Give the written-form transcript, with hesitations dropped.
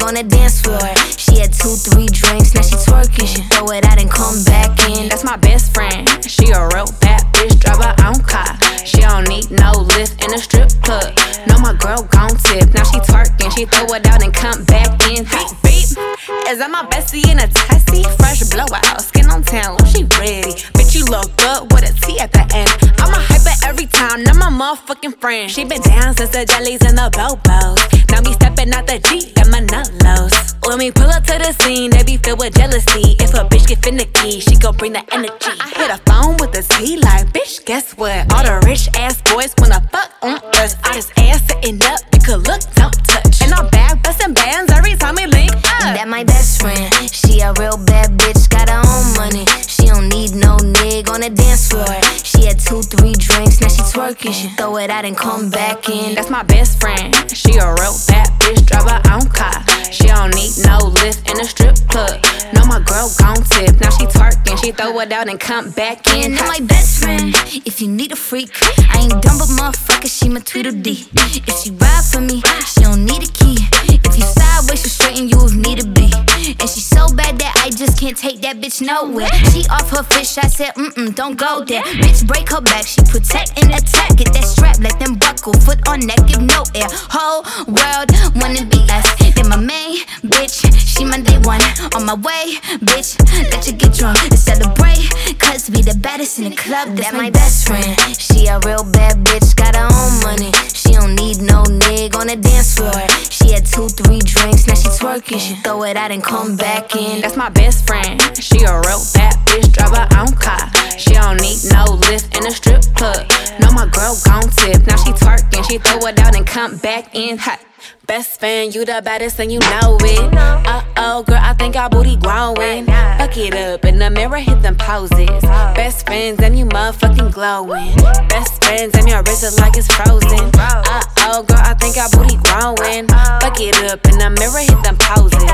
on the dance floor. She had 2-3 drinks, now she twerking. She throw it out and come back in. That's my best friend. She a real bad bitch, drive her own car. She don't need no lift in a strip club. No, my girl gon' tip. Now she twerking, she throw it out and come back in. Beep, beep. Is that my bestie in a tessie? Fresh blowout, skin on town, she ready. Bitch, you look good with a T at the end. I'm a hyper every time, not my motherfucking friend. She been down since the jellies and the bobos. Now me stepping out the Jeep, got my nut lows. When we pull up to the scene, they be filled with jealousy. If a bitch get finicky, she gon' bring the energy. I hit a phone with the T like, bitch, guess what? All the rich ass boys wanna fuck on us. All this ass sitting up, you could look, don't touch. And I'm back bustin' bands every time we link up. That my best friend, she a real bad bitch, got her own money. She don't need no nigga on the dance floor. She had 2-3 drinks, now she twerking. She throw it out and come back in. That's my best friend, she a real bad bitch, drive her own car. She don't need no lift in a strip club. No, my girl gon' tip. Now she twerking, she throw it out and come back in. That my best friend, if you need a freak, I ain't dumb but motherfucker, she my Tweedledee. If she ride for me, she don't need a key. If you sideways, she straighten you if need to be. And she so bad that I just can't take that bitch nowhere. She off her fish, I said, don't go there. Bitch, break her back, she protect and attack. Get that strap, let them buckle, foot on neck, give no air. Whole world wanna be us. Then my main bitch, she my day one. On my way, bitch, let you get drunk and celebrate. Cause we the baddest in the club, that's my best friend. She a real bad bitch, got her own money. She don't need no nigga on the dance floor. She had 2-3 drinks, now she twerking. She throw it out and come back in. That's my best friend, she a real bad bitch, drive her own car. She don't need no lift in a strip club. No, my girl gon' tip. Now she twerking, she throw it out and come back in hot. Best friend, you the baddest and you know it. Uh-oh, girl, I think our booty growing. Fuck it up, in the mirror, hit them poses. Best friends, and you motherfucking glowing. Best friends, and your wrist is like it's frozen. Uh-oh, girl, I think our booty growing. Fuck it up, in the mirror, hit them poses.